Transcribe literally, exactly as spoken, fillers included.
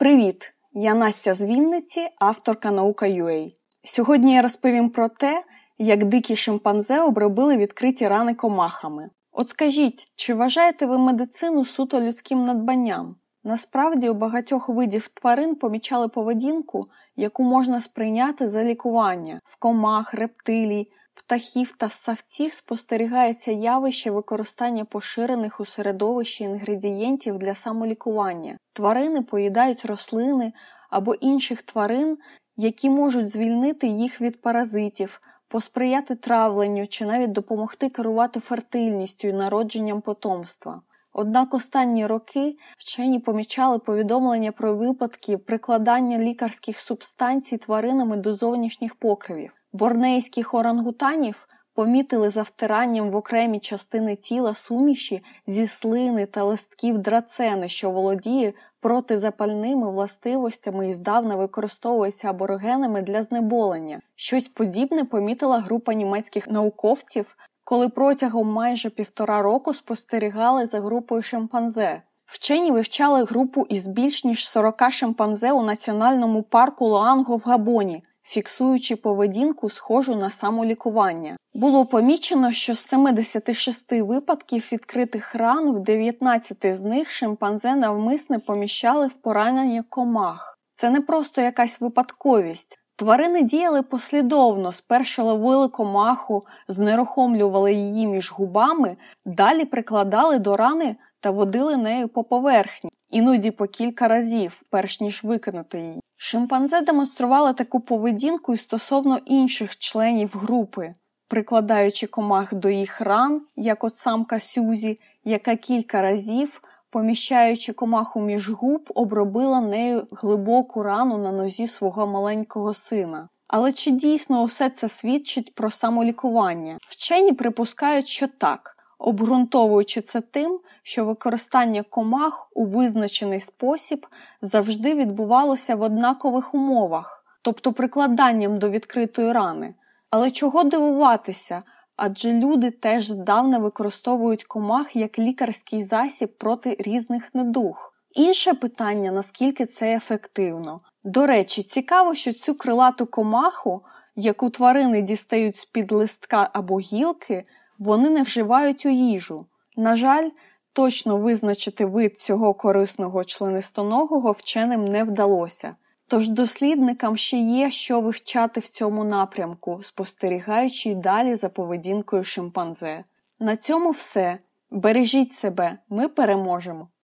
Привіт! Я Настя з Вінниці, авторка Наука.ua. Сьогодні я розповім про те, як дикі шимпанзе обробили відкриті рани комахами. От скажіть, чи вважаєте ви медицину суто людським надбанням? Насправді, у багатьох видів тварин помічали поведінку, яку можна сприйняти за лікування. В комах, рептилій, птахів та ссавців спостерігається явище використання поширених у середовищі інгредієнтів для самолікування. Тварини поїдають рослини або інших тварин, які можуть звільнити їх від паразитів, посприяти травленню чи навіть допомогти керувати фертильністю і народженням потомства. Однак останні роки вчені помічали повідомлення про випадки прикладання лікарських субстанцій тваринами до зовнішніх покривів. Борнейських орангутанів помітили за втиранням в окремі частини тіла суміші зі слини та листків драцени, що володіє протизапальними властивостями і здавна використовується аборигенами для знеболення. Щось подібне помітила група німецьких науковців, коли протягом майже півтора року спостерігали за групою шимпанзе. Вчені вивчали групу із більш ніж сорока шимпанзе у національному парку Луанго в Габоні, фіксуючи поведінку, схожу на самолікування. Було помічено, що з семидесяти шести випадків відкритих ран в дев'ятнадцяти з них шимпанзе навмисне поміщали в поранення комах. Це не просто якась випадковість. Тварини діяли послідовно, спершу ловили комаху, знерухомлювали її між губами, далі прикладали до рани та водили нею по поверхні, іноді по кілька разів, перш ніж викинути її. Шимпанзе демонстрували таку поведінку і стосовно інших членів групи, прикладаючи комах до їх ран, як от самка Сюзі, яка кілька разів, поміщаючи комаху між губ, обробила нею глибоку рану на нозі свого маленького сина. Але чи дійсно усе це свідчить про самолікування? Вчені припускають, що так, обґрунтовуючи це тим, що використання комах у визначений спосіб завжди відбувалося в однакових умовах, тобто прикладанням до відкритої рани. Але чого дивуватися? Адже люди теж здавна використовують комах як лікарський засіб проти різних недуг. Інше питання, наскільки це ефективно. До речі, цікаво, що цю крилату комаху, яку тварини дістають з-під листка або гілки, вони не вживають у їжу. На жаль, точно визначити вид цього корисного членистоногого вченим не вдалося. Тож дослідникам ще є що вивчати в цьому напрямку, спостерігаючи й далі за поведінкою шимпанзе. На цьому все. Бережіть себе, ми переможемо!